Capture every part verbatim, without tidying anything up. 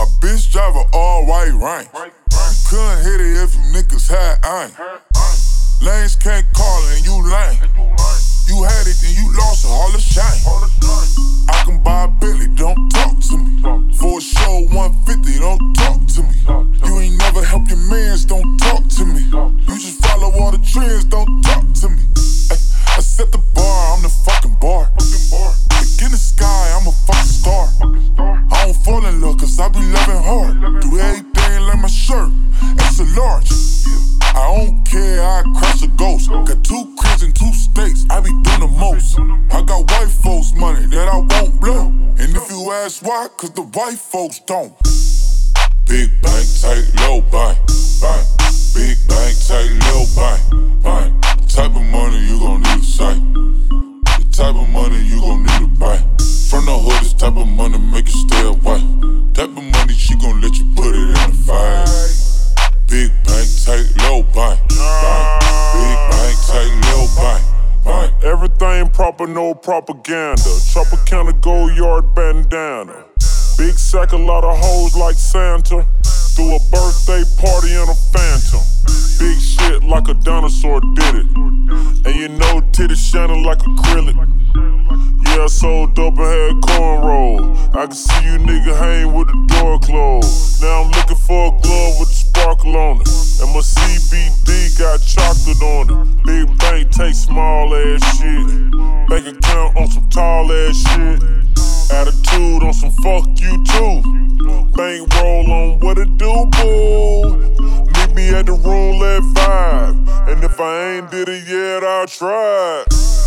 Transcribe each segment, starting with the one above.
My bitch drive a all white rank. Couldn't hit it if you niggas had aim. Lanes can't call and you lame. You had it and you lost a hall of shame. I can buy a Bentley, don't talk to me. For a show one fifty, don't talk to me. You ain't never help your mans, don't talk to me. You just follow all the trends, don't talk to me. Ay, I set the bar, I'm the fucking bar. Look in the sky, I'm a fucking star. I don't fall in love cause I be loving hard. Do everything like my shirt, extra large. I don't care, I crash a ghost. Got two cribs in two states, I be doing the most. I got white folks money that I won't blow. And if you ask why, cause the white folks don't. Big bank, tight, low bank, bank. Big bank, tight, low bank, bank. The type of money you gon' need to sight. The type of money you gon' need to buy. From the hood, this type of money make you stay away. Type of money she gon' let you put it in the fight. Big bank, tight, low bank, bank. Big bank, tight, low bank, bank. Everything proper, no propaganda. Chopper counter, go yard bandana. Big sack, a lot of hoes like Santa. Threw a birthday party in a Phantom. Big shit like a dinosaur did it. And you know titties shining like acrylic. Yeah, I sold dope and had cornrows. I can see you nigga hang with the door closed. Now I'm looking for a glove with a sparkle on it. And my C B D got chocolate on it. Big bank take small ass shit. Bank account on some tall ass shit. Attitude on some fuck you too. Bank roll on what it do, boo. Meet me at the roulette vibe. And if I ain't did it yet, I'll try.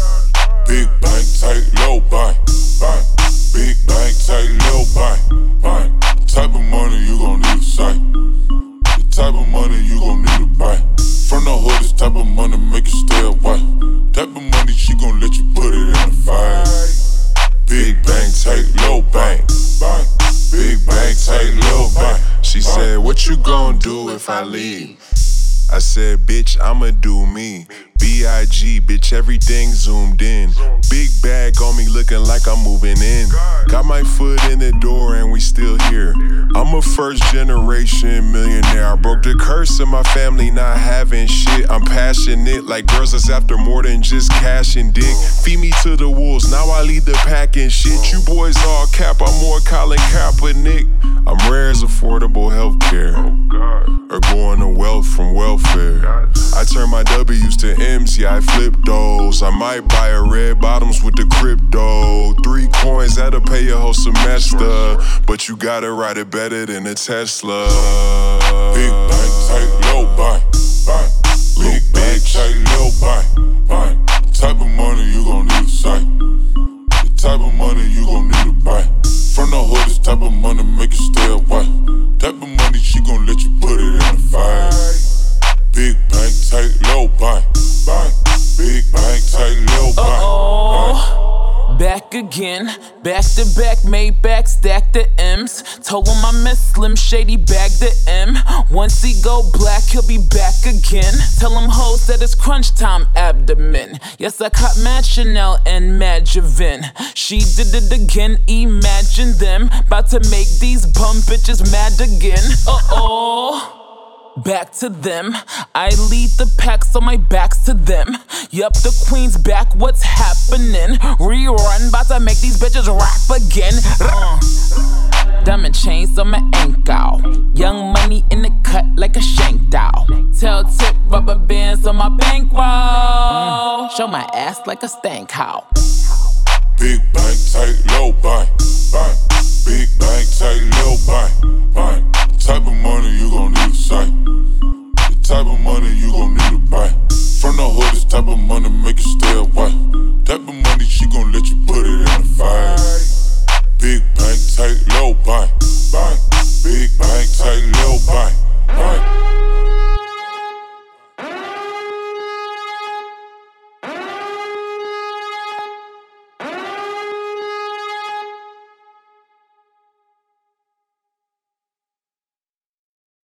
Big bank, tight, low bank, bank. Big bank, tight, low bank, bank. The type of money you gon' need to sight. The type of money you gon' need to buy. From the hood, this type of money make you stay away. Type of money she gon' let you put it in the fight. Big bank, tight, low bank, bank. Big bank, tight, low bank. She said, what you gon' do if I leave? I said, bitch, I'ma do me. B I G, bitch, everything zoomed in. Big bag on me looking like I'm moving in. Got my foot in the door and we still here. I'm a first generation millionaire. I broke the curse of my family not having shit. I'm passionate like girls that's after more than just cash and dick. Feed me to the wolves, now I lead the pack and shit. You boys all cap, I'm more Colin Kaepernick. I'm rare as affordable healthcare, or going to wealth from welfare. I turn my W's to M's, yeah, I flip those. I might buy a red bottoms with the crypto. Three coins, that'll pay your whole semester. But you gotta ride it better than a Tesla. Big bank, tight, low bank, bank. Big bank, tight, low bank, bank. The type of money you gon' need to sight. The type of money you gon' need to buy. From the hood, this type of money make you stay away. Type of money she gon' let you put it in the fight. Big bank, tight, low bank, bank. Big bank, tight, low bank, Uh-oh. Back again, back to back, made back, stack the M's. Told him I miss Slim Shady, bag the M. Once he go black, he'll be back again. Tell him hoes that it's crunch time abdomen. Yes, I caught Mad Chanel and Mad Javin. She did it again, imagine them. About to make these bum bitches mad again. Uh-oh. Back to them, I lead the pack so my back's to them. Yup, the queen's back, what's happening? Rerun, bout to make these bitches rap again. uh. Diamond chains on my ankle. Young money in the cut like a shank doll. Tail tip rubber bands on my bankroll. mm. Show my ass like a stank how. Big bank, tight, low bank, bank. Big bank, tight, low bank, bank. The type of money you gon' need to sight. The type of money you gon' need to buy. From the hood, this type of money make you stay